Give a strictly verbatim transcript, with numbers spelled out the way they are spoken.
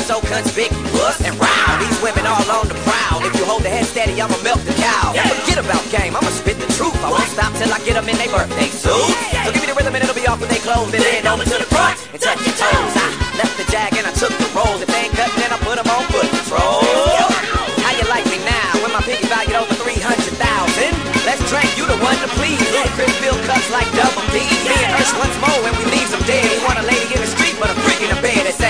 so conspicuous and round. These women all on the prowl. If you hold the head steady, I'ma milk the cow. Forget about game, I'ma spit the truth. I won't stop till I get them in their birthday suit. So give me the rhythm and it'll be off with their clothes. Then head over to the